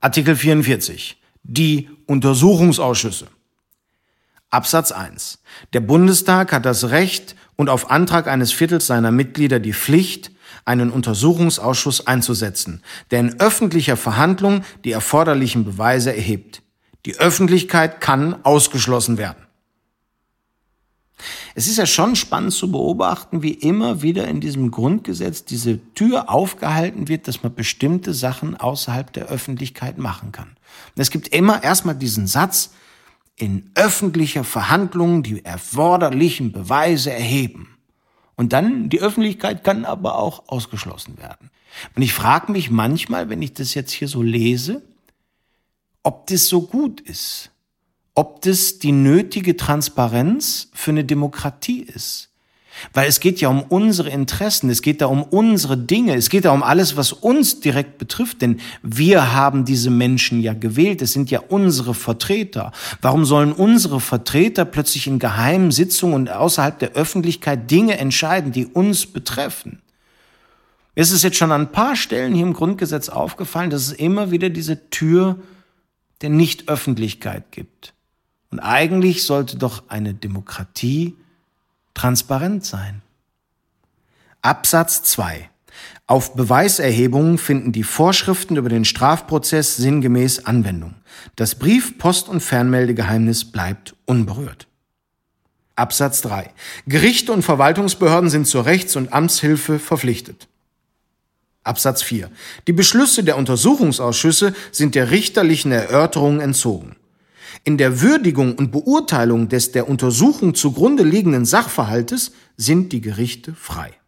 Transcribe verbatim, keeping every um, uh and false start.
Artikel vierundvierzig. Die Untersuchungsausschüsse. Absatz eins. Der Bundestag hat das Recht und auf Antrag eines Viertels seiner Mitglieder die Pflicht, einen Untersuchungsausschuss einzusetzen, der in öffentlicher Verhandlung die erforderlichen Beweise erhebt. Die Öffentlichkeit kann ausgeschlossen werden. Es ist ja schon spannend zu beobachten, wie immer wieder in diesem Grundgesetz diese Tür aufgehalten wird, dass man bestimmte Sachen außerhalb der Öffentlichkeit machen kann. Und es gibt immer erstmal diesen Satz, in öffentlicher Verhandlung die erforderlichen Beweise erheben. Und dann, die Öffentlichkeit kann aber auch ausgeschlossen werden. Und ich frage mich manchmal, wenn ich das jetzt hier so lese, ob das so gut ist. Ob das die nötige Transparenz für eine Demokratie ist. Weil es geht ja um unsere Interessen, es geht da um unsere Dinge, es geht da um alles, was uns direkt betrifft, denn wir haben diese Menschen ja gewählt, es sind ja unsere Vertreter. Warum sollen unsere Vertreter plötzlich in geheimen Sitzungen und außerhalb der Öffentlichkeit Dinge entscheiden, die uns betreffen? Es ist jetzt schon an ein paar Stellen hier im Grundgesetz aufgefallen, dass es immer wieder diese Tür der Nicht-Öffentlichkeit gibt. Und eigentlich sollte doch eine Demokratie transparent sein. Absatz zwei. Auf Beweiserhebungen finden die Vorschriften über den Strafprozess sinngemäß Anwendung. Das Brief-, Post- und Fernmeldegeheimnis bleibt unberührt. Absatz drei. Gerichte und Verwaltungsbehörden sind zur Rechts- und Amtshilfe verpflichtet. Absatz vier. Die Beschlüsse der Untersuchungsausschüsse sind der richterlichen Erörterung entzogen. In der Würdigung und Beurteilung des der Untersuchung zugrunde liegenden Sachverhaltes sind die Gerichte frei.